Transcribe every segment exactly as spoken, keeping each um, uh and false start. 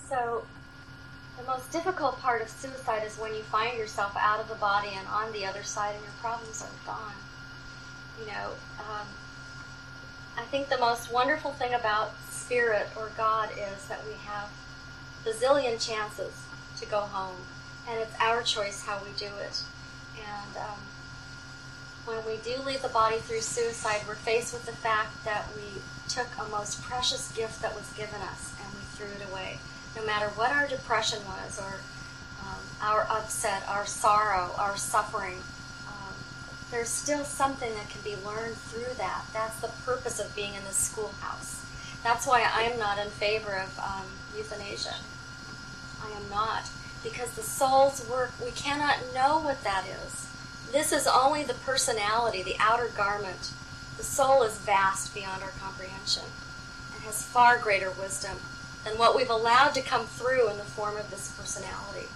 So the most difficult part of suicide is when you find yourself out of the body and on the other side and your problems are gone. You know, um, I think the most wonderful thing about Spirit or God is that we have bazillion chances to go home, and it's our choice how we do it. And um, when we do leave the body through suicide, we're faced with the fact that we took a most precious gift that was given us and we threw it away. No matter what our depression was, or um, our upset, our sorrow, our suffering, um, there's still something that can be learned through that. That's the purpose of being in the schoolhouse. That's why I'm not in favor of um, euthanasia. I am not. Because the soul's work, we cannot know what that is. This is only the personality, the outer garment. The soul is vast beyond our comprehension and has far greater wisdom than what we've allowed to come through in the form of this personality.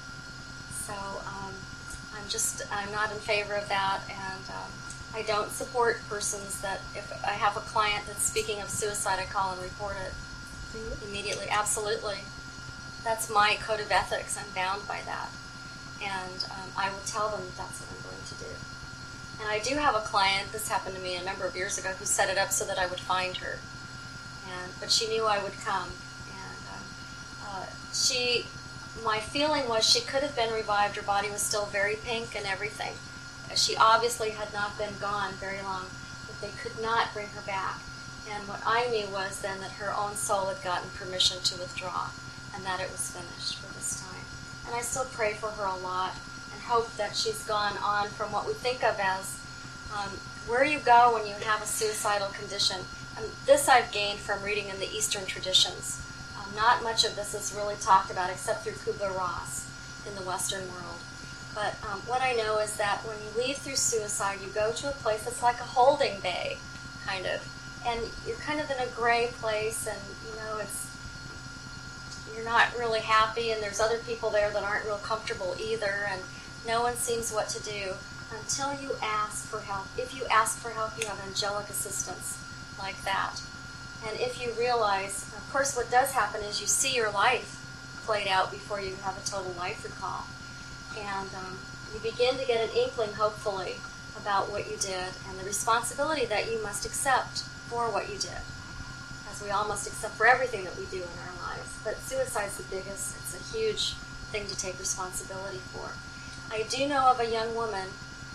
So um, I'm just, I'm not in favor of that, and um, I don't support persons that, if I have a client that's speaking of suicide, I call and report it immediately. Absolutely. That's my code of ethics. I'm bound by that. And um, I will tell them that that's what I'm going to do. And I do have a client, this happened to me a number of years ago, who set it up so that I would find her. And But she knew I would come. And um, uh, she, my feeling was she could have been revived. Her body was still very pink and everything. She obviously had not been gone very long, but they could not bring her back. And what I knew was then that her own soul had gotten permission to withdraw, and that it was finished for this time. And I still pray for her a lot and hope that she's gone on from what we think of as um, where you go when you have a suicidal condition. And this I've gained from reading in the Eastern traditions. Um, not much of this is really talked about except through Kubler-Ross in the Western world. But um, what I know is that when you leave through suicide, you go to a place that's like a holding bay, kind of. And you're kind of in a gray place, and, you know, it's you're not really happy, and there's other people there that aren't real comfortable either, and no one seems what to do until you ask for help. If you ask for help, you have angelic assistance like that. And if you realize, of course, what does happen is you see your life played out before you have a total life recall. And um, you begin to get an inkling, hopefully, about what you did and the responsibility that you must accept for what you did, as we all must accept for everything that we do in our lives. But suicide's the biggest. It's a huge thing to take responsibility for. I do know of a young woman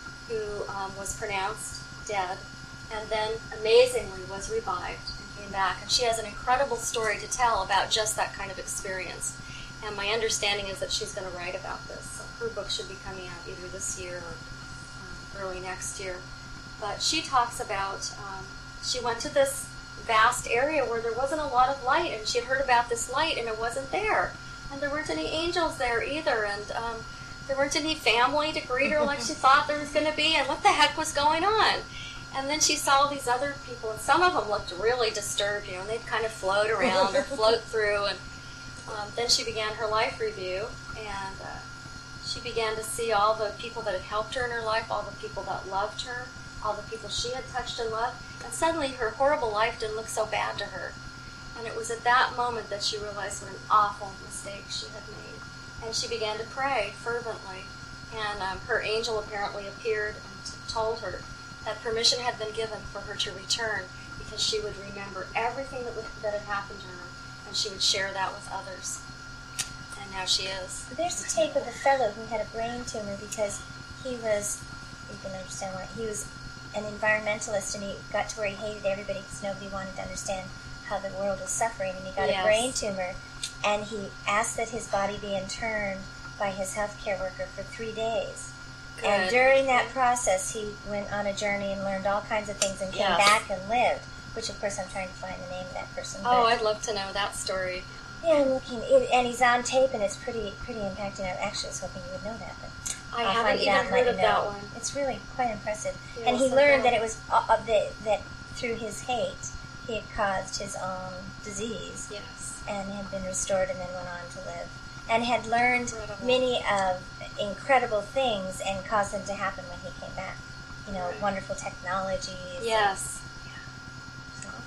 who um, was pronounced dead and then amazingly was revived and came back. And she has an incredible story to tell about just that kind of experience. And my understanding is that she's going to write about this. So her book should be coming out either this year or um, early next year. But she talks about, um, she went to this vast area where there wasn't a lot of light, and she had heard about this light, and it wasn't there. And there weren't any angels there either, and um, there weren't any family to greet her like she thought there was going to be, and what the heck was going on? And then she saw these other people, and some of them looked really disturbed, you know, and they'd kind of float around or float through, and um, then she began her life review, and uh, she began to see all the people that had helped her in her life, all the people that loved her, all the people she had touched and loved, and suddenly her horrible life didn't look so bad to her. And it was at that moment that she realized what an awful mistake she had made. And she began to pray fervently, and um, her angel apparently appeared and t- told her that permission had been given for her to return, because she would remember everything that, w- that had happened to her, and she would share that with others. And now she is. There's a tape of a fellow who had a brain tumor because he was, you can understand why, he was an environmentalist, and he got to where he hated everybody because nobody wanted to understand how the world was suffering, and he got yes. a brain tumor, and he asked that his body be interned by his healthcare worker for three days. Good. And during that process, he went on a journey and learned all kinds of things and came yes. back and lived, which, of course, I'm trying to find the name of that person. Oh, I'd love to know that story. Yeah, I'm looking, it, and he's on tape, and it's pretty pretty impacting. I actually was hoping you would know that, but I I'll haven't even heard of know. that one. It's really quite impressive. Yes, and he I learned know. that it was uh, uh, that, that through his hate, he had caused his own disease. Yes. And had been restored and then went on to live. And had learned incredible. many of incredible things and caused them to happen when he came back. You know, right. wonderful technologies. Yes. And, yeah. So I'll find it out.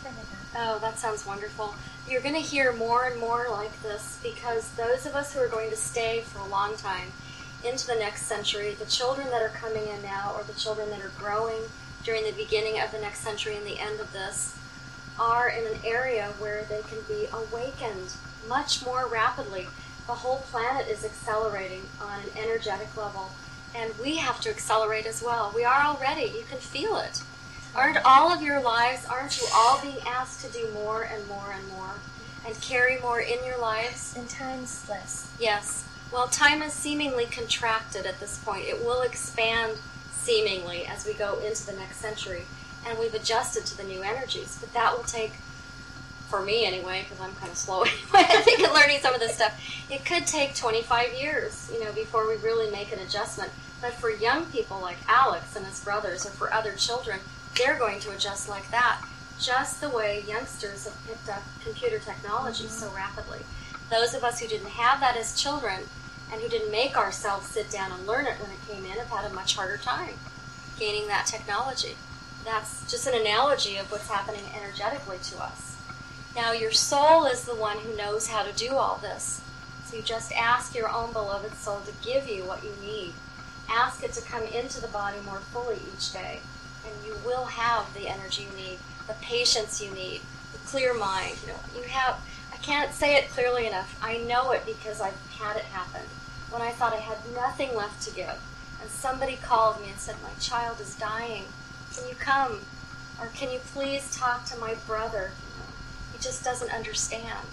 Oh, that sounds wonderful. You're going to hear more and more like this because those of us who are going to stay for a long time into the next century, the children that are coming in now or the children that are growing during the beginning of the next century and the end of this, are in an area where they can be awakened much more rapidly. The whole planet is accelerating on an energetic level, and we have to accelerate as well. We are already. You can feel it. Aren't all of your lives, aren't you all being asked to do more and more and more and carry more in your lives? And time's less. Yes. Well, time is seemingly contracted at this point. It will expand seemingly as we go into the next century, and we've adjusted to the new energies. But that will take, for me anyway, because I'm kind of slow anyway, I think in learning some of this stuff, it could take twenty-five years, you know, before we really make an adjustment. But for young people like Alex and his brothers, or for other children, they're going to adjust like that, just the way youngsters have picked up computer technology mm-hmm. so rapidly. Those of us who didn't have that as children and who didn't make ourselves sit down and learn it when it came in have had a much harder time gaining that technology. That's just an analogy of what's happening energetically to us. Now, your soul is the one who knows how to do all this. So you just ask your own beloved soul to give you what you need. Ask it to come into the body more fully each day. And you will have the energy you need, the patience you need, the clear mind. You know, you have, I can't say it clearly enough. I know it because I've had it happen. When I thought I had nothing left to give, and somebody called me and said, my child is dying. Can you come? Or can you please talk to my brother? You know, he just doesn't understand.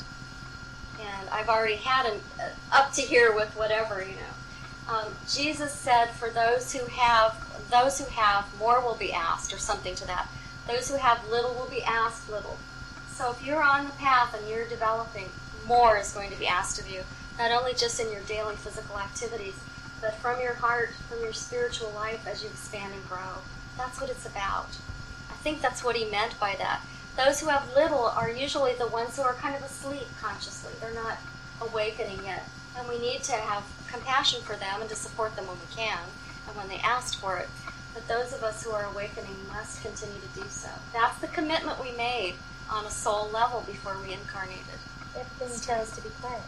And I've already had an uh, up to here with whatever, you know. Um, Jesus said, for those who have, those who have, more will be asked, or something to that. Those who have little will be asked little. So if you're on the path and you're developing, more is going to be asked of you, not only just in your daily physical activities, but from your heart, from your spiritual life as you expand and grow. That's what it's about. I think that's what he meant by that. Those who have little are usually the ones who are kind of asleep consciously. They're not awakening yet. And we need to have compassion for them and to support them when we can and when they asked for it. But those of us who are awakening must continue to do so. That's the commitment we made on a soul level before we incarnated. Everything tells us to be quiet.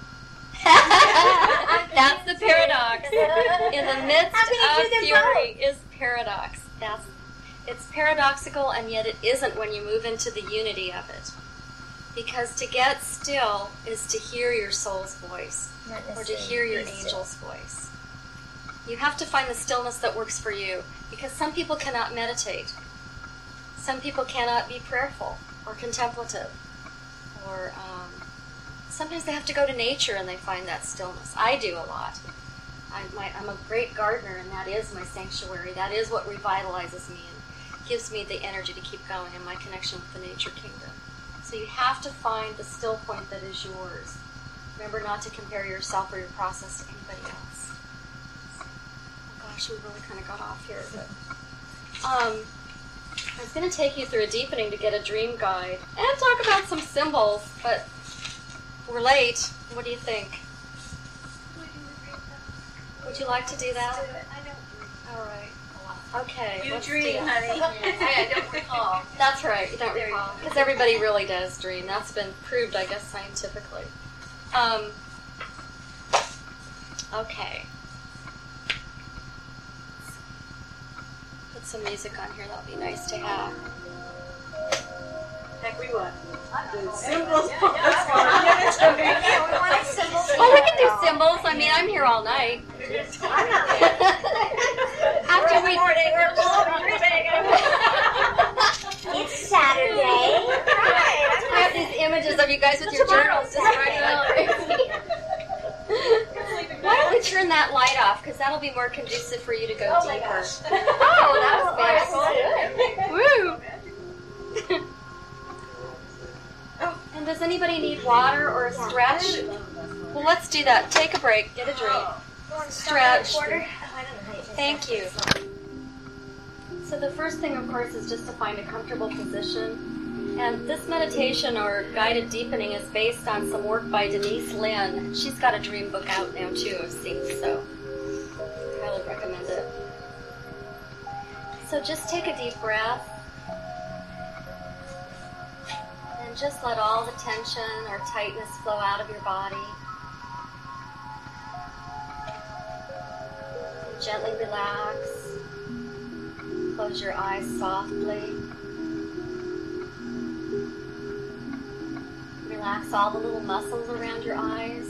That's the paradox. In the midst of fury is paradox. That's, it's paradoxical, and yet it isn't when you move into the unity of it. Because to get still is to hear your soul's voice, or to hear your angel's voice. You have to find the stillness that works for you, because some people cannot meditate. Some people cannot be prayerful or contemplative, or um, sometimes they have to go to nature and they find that stillness. I do a lot. I, my, I'm a great gardener, and that is my sanctuary. That is what revitalizes me and gives me the energy to keep going in my connection with the nature kingdom. So you have to find the still point that is yours. Remember not to compare yourself or your process to anybody else. Oh gosh, we really kind of got off here. But um, I was going to take you through a deepening to get a dream guide and talk about some symbols, but we're late. What do you think? Would you like to do that? I don't dream. All right. Okay. You let's dream, do that. honey. I don't recall. That's right. You don't There you recall. go. Because everybody really does dream. That's been proved, I guess, scientifically. Um, okay. Put some music on here. That'll be nice to have. Heck, we what? The symbols. Yeah, we want symbols. Well, we can do symbols. I mean, I'm here all night. I'm not After we... It's Saturday. I have these images of you guys with your journals just writing like crazy. Why don't we turn that light off? Because that'll be more conducive for you to go Oh my deeper. gosh. Oh, that was fast. Woo! And does anybody need water or a stretch? Well, let's do that. Take a break. Get a drink. Stretch. Thank you. So the first thing, of course, is just to find a comfortable position. And this meditation or guided deepening is based on some work by Denise Lynn. She's got a dream book out now, too, I've seen, so I highly recommend it. So just take a deep breath. And And just let all the tension or tightness flow out of your body. And gently relax. Close your eyes softly. Relax all the little muscles around your eyes.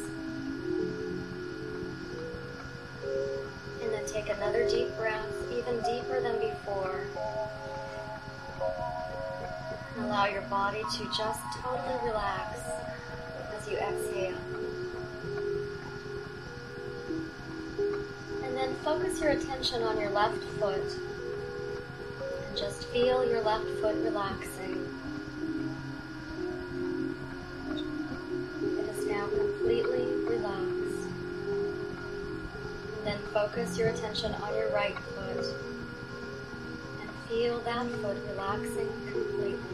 And then take another deep breath, even deeper than before. And allow your body to just totally relax as you exhale. And then focus your attention on your left foot. And just feel your left foot relaxing. Completely relaxed. And then focus your attention on your right foot and feel that foot relaxing completely.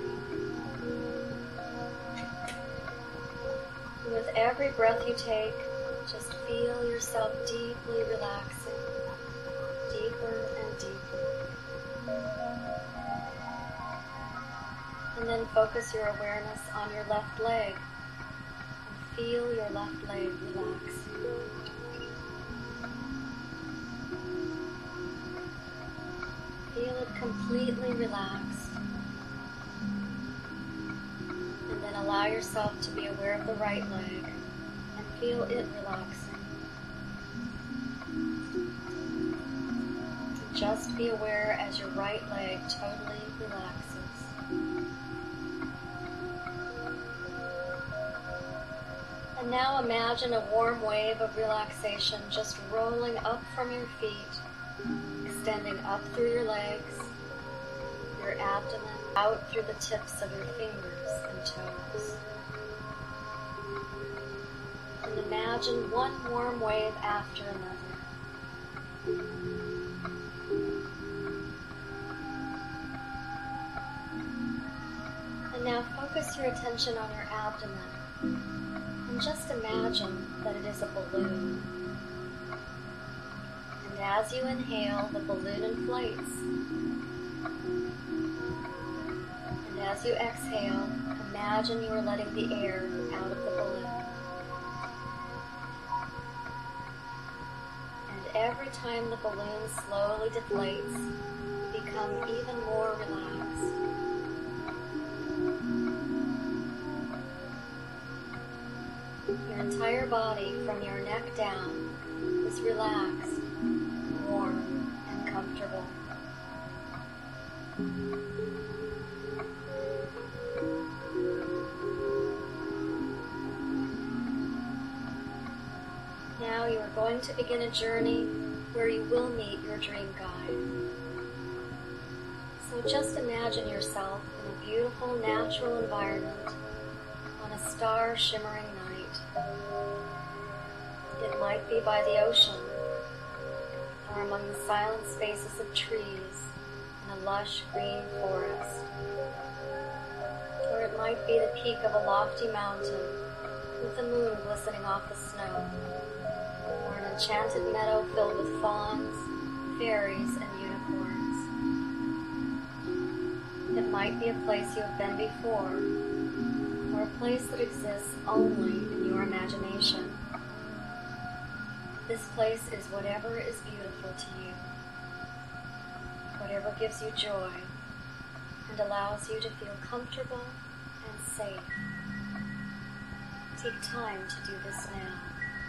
And with every breath you take, just feel yourself deeply relaxing, deeper and deeper. And then focus your awareness on your left leg. Feel your left leg relax. Feel it completely relaxed. And then allow yourself to be aware of the right leg and feel it relaxing. And just be aware as your right leg totally relaxes. And now imagine a warm wave of relaxation just rolling up from your feet, extending up through your legs, your abdomen, out through the tips of your fingers and toes. And imagine one warm wave after another. And now focus your attention on your abdomen. And just imagine that it is a balloon. And as you inhale, the balloon inflates. And as you exhale, imagine you are letting the air out of the balloon. And every time the balloon slowly deflates, you become even more relaxed. Your entire body, from your neck down, is relaxed, warm, and comfortable. Now you are going to begin a journey where you will meet your dream guide. So just imagine yourself in a beautiful natural environment on a star-shimmering night. It might be by the ocean, or among the silent spaces of trees in a lush green forest. Or it might be the peak of a lofty mountain with the moon glistening off the snow, or an enchanted meadow filled with fawns, fairies, and unicorns. It might be a place you have been before, or a place that exists only in your imagination. This place is whatever is beautiful to you, whatever gives you joy and allows you to feel comfortable and safe. Take time to do this now.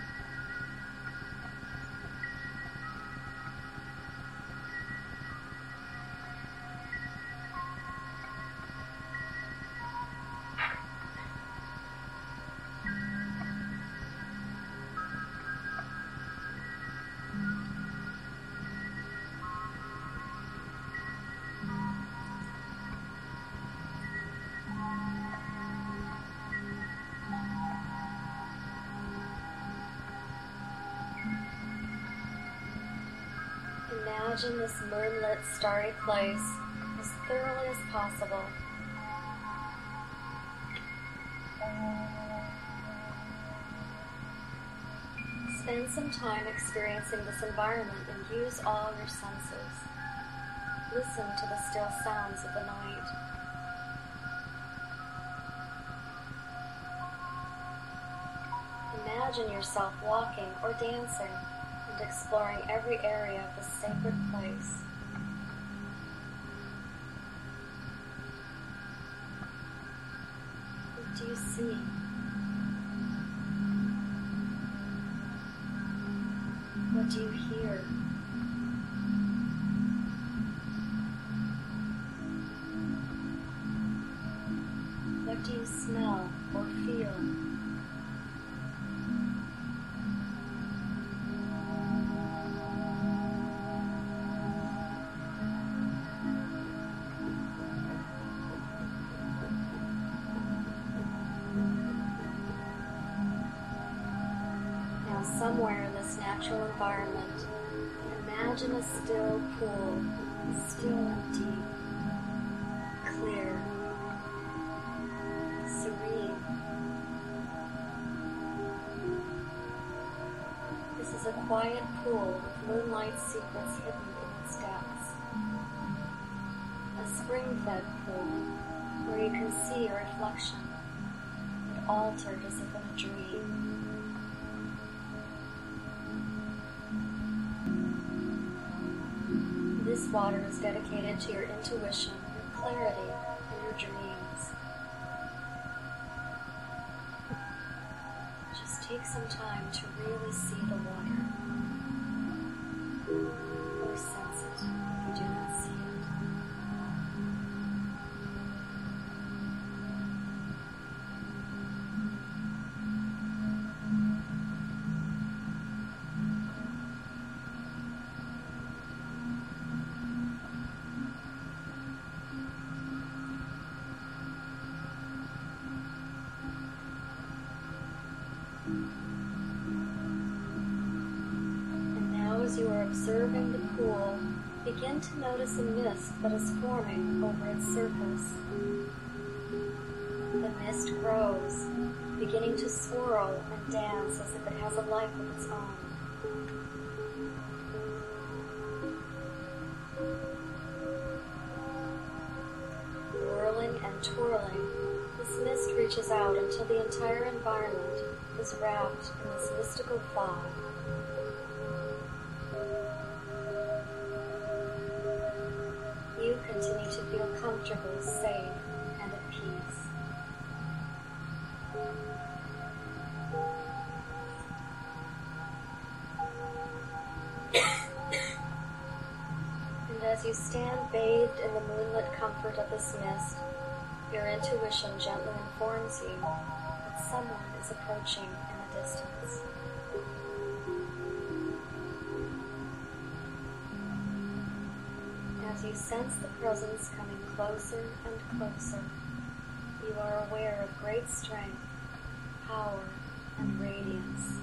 Imagine this moonlit, starry place as thoroughly as possible. Spend some time experiencing this environment and use all your senses. Listen to the still sounds of the night. imagine yourself walking or dancing and exploring every area of this sacred place. What do you see? What do you hear? What do you smell or feel? Now, somewhere in this natural environment, imagine a still pool, still and deep, clear, serene. This is a quiet pool with moonlight secrets hidden in its depths. A spring-fed pool where you can see your reflection, but altered as if in a dream. This water is dedicated to your intuition, your clarity, and your dreams. Just take some time to really see the water, or sense it if you do not see it. And now, as you are observing the pool, begin to notice a mist that is forming over its surface. The mist grows, beginning to swirl and dance as if it has a life of its own. Whirling and twirling, this mist reaches out until the entire environment is wrapped in this mystical fog. You continue to feel comfortable, safe, and at peace. And as you stand bathed in the moonlit comfort of this mist, your intuition gently informs you that someone is approaching in the distance. As you sense the presence coming closer and closer, you are aware of great strength, power, and radiance.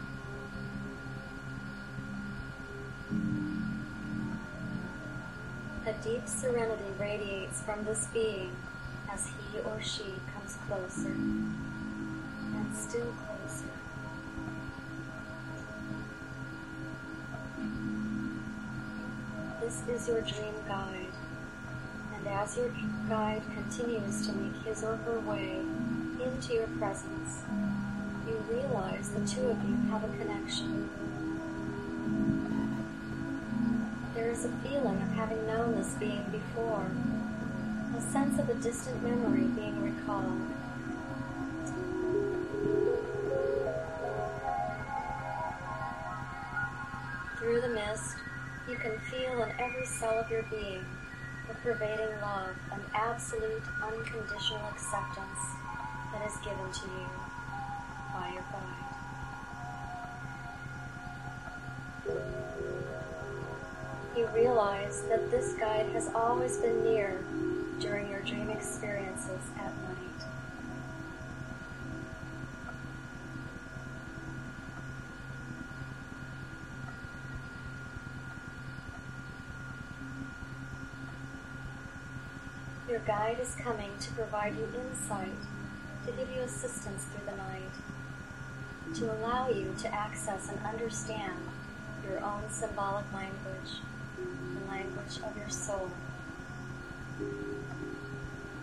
A deep serenity radiates from this being as he or she comes closer, and still closer. This is your dream guide, and as your guide continues to make his or her way into your presence, you realize the two of you have a connection. There is a feeling of having known this being before, a sense of a distant memory being recalled. Through the mist, you can feel in every cell of your being the pervading love and absolute unconditional acceptance that is given to you by your guide. You realize that this guide has always been near during your dream experiences at night. Your guide is coming to provide you insight, to give you assistance through the night, to allow you to access and understand your own symbolic language, the language of your soul.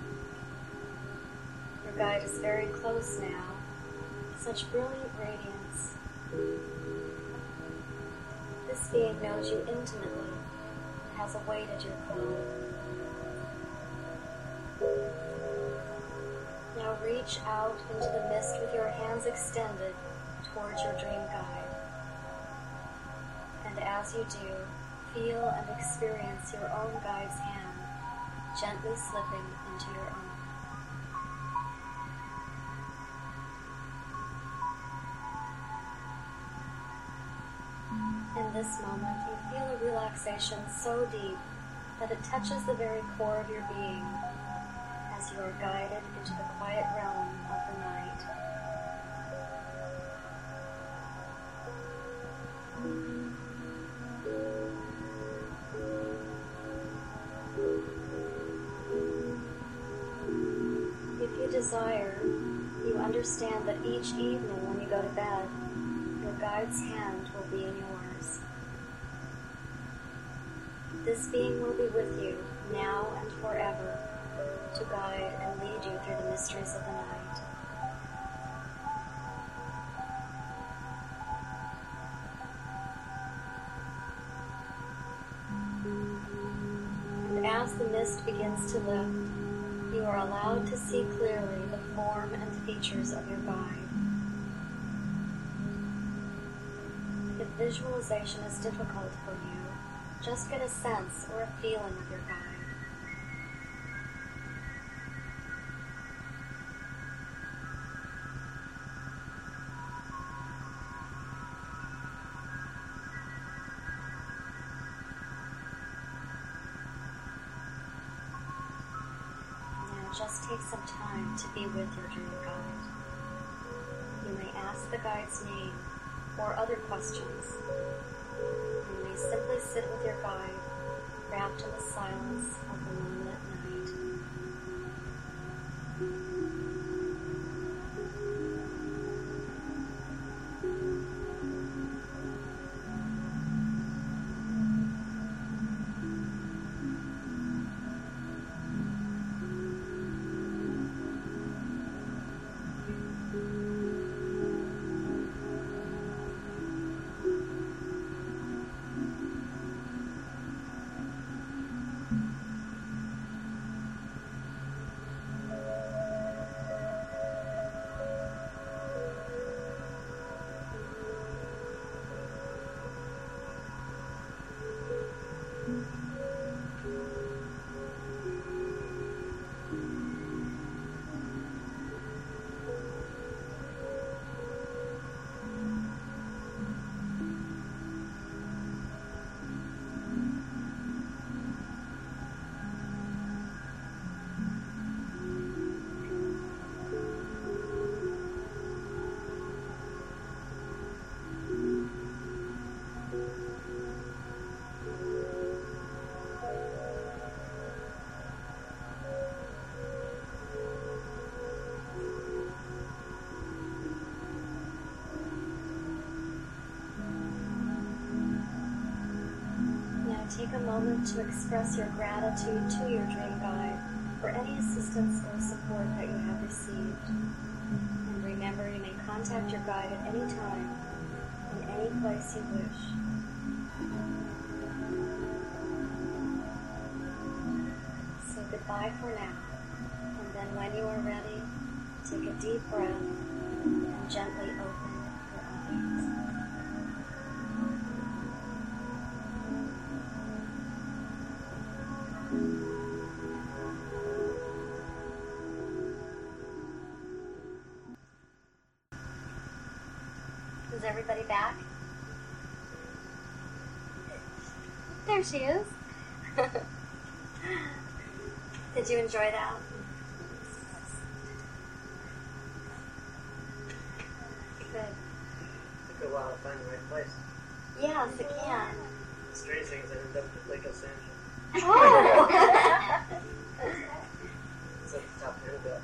Your guide is very close now, such brilliant radiance, guides. This being knows you intimately and has awaited your call. Now reach out into the mist with your hands extended towards your dream guide. And as you do, feel and experience your own guide's hand gently slipping into your own. In this moment, you feel a relaxation so deep that it touches the very core of your being as you are guided into the quiet realm of the night. If you desire, you understand that each evening when you go to bed, your guide's hand will be in yours. This being will be with you now and forever to guide and lead you through the mysteries of the night. And as the mist begins to lift, you are allowed to see clearly the form and features of your guide. If visualization is difficult for you, just get a sense or a feeling of your guide. Just take some time to be with your dream guide. You may ask the guide's name or other questions. You may simply sit with your guide, wrapped in the silence of the moonlit night. Take a moment to express your gratitude to your dream guide for any assistance or support that you have received. And remember, you may contact your guide at any time, in any place you wish. So goodbye for now, and then when you are ready, take a deep breath and gently open your eyes. Is everybody back? There she is. Did you enjoy that? Good. It took a while to find the right place. Yes, it can. The strange thing is I ended up with Lake Los Angeles. Oh! It's at the top of Annabelle.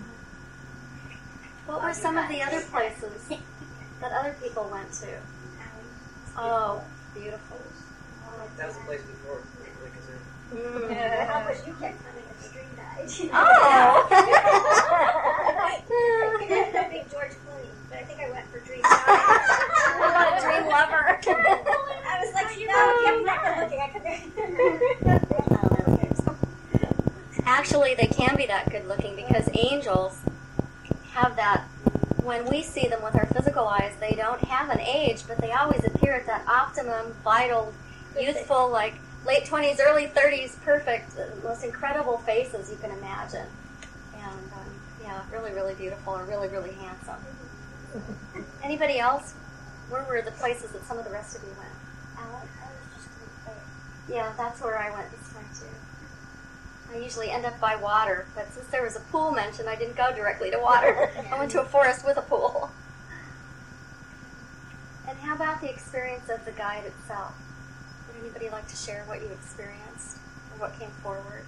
What were some of the other places that other people went to? Oh, beautiful. That was the place before Lake Los Angeles. Mm. Yeah, how much you kept coming to Stream Night. Oh! I ended up being George Clooney, but I think I went for Dream Night. that good looking because angels have that. When we see them with our physical eyes, they don't have an age, but they always appear at that optimum, vital, youthful, like late twenties, early thirties, perfect, most incredible faces you can imagine. And um, yeah, really, really beautiful and really, really handsome. Anybody else? Where were the places that some of the rest of you went? Alex? I was just going to say. Yeah, that's where I went this time too. I usually end up by water, but since there was a pool mentioned, I didn't go directly to water. I went to a forest with a pool. And how about the experience of the guide itself? Would anybody like to share what you experienced or what came forward?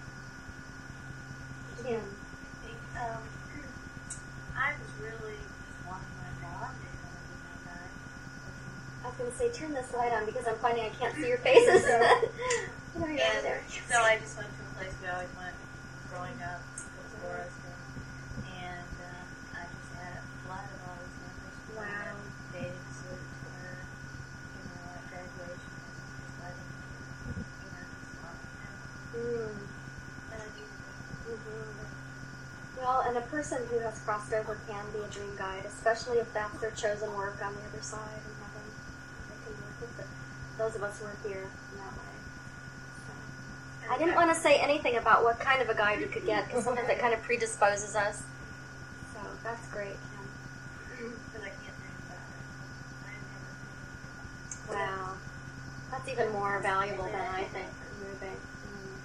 Kim. Um, I was really just wanting my God to come and be my guide. I was going to say, turn this light on because I'm finding I can't see your faces. There you are, there. So I just went to a place we always went growing up, the forest, and, and um, I just had a flood of all these memories. Wow. Bathing suits, where, you know, at graduation, just letting, you know, just loving him. Mm. And I do Mm-hmm. Well, and a person who has crossed over can be a dream guide, especially if that's their chosen work on the other side in heaven. They can work with it. Those of us who are here in that way. So. I didn't want to say anything about what kind of a guide you could get, because sometimes it kind of predisposes us. So that's great, Kim. But I can't dream about it. I never. Wow. That's even more valuable than I think. Moving. Mm.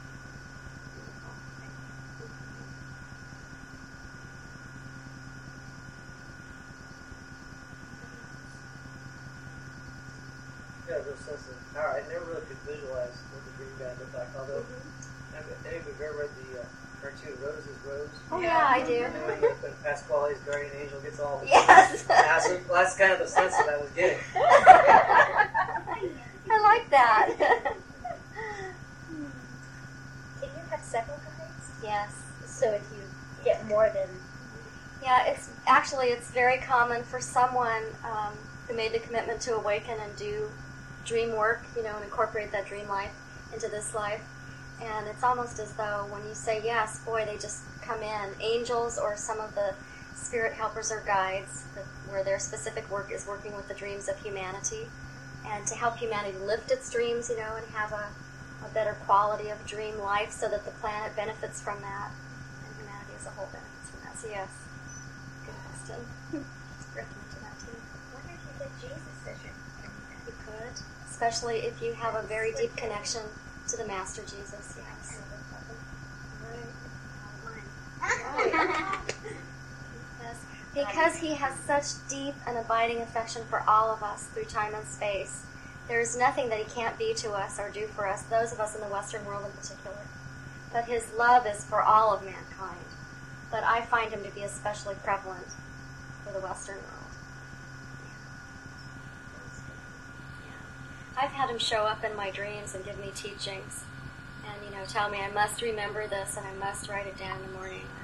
Yeah, real sense of power. I never really could visualize what the dream guide looked like. Although, Mm-hmm. have any of you ever read the uh, cartoon Rose is Rose? Oh yeah, I do. And when, when Pasquale's guardian angel gets all the Yes. acid, well, that's kind of the sense that I was getting. I like that. Can you have several guides? Yes. So if you get more than Yeah, it's actually it's very common for someone um, who made the commitment to awaken and do dream work, you know, and incorporate that dream life into this life. And it's almost as though when you say yes, boy, they just come in. Angels or some of the spirit helpers or guides, that, where their specific work is working with the dreams of humanity, and to help humanity lift its dreams, you know, and have a, a better quality of dream life, so that the planet benefits from that, and humanity as a whole benefits from that. So yes, good question. Recommend that too. I wonder if you get Jesus as your You could, especially if you have a very deep connection to the Master Jesus. Yes. Right. Yes. Because he has such deep and abiding affection for all of us through time and space, there is nothing that he can't be to us or do for us, those of us in the Western world in particular. But his love is for all of mankind. But I find him to be especially prevalent for the Western world. I've had him show up in my dreams and give me teachings and, you know, tell me I must remember this and I must write it down in the morning.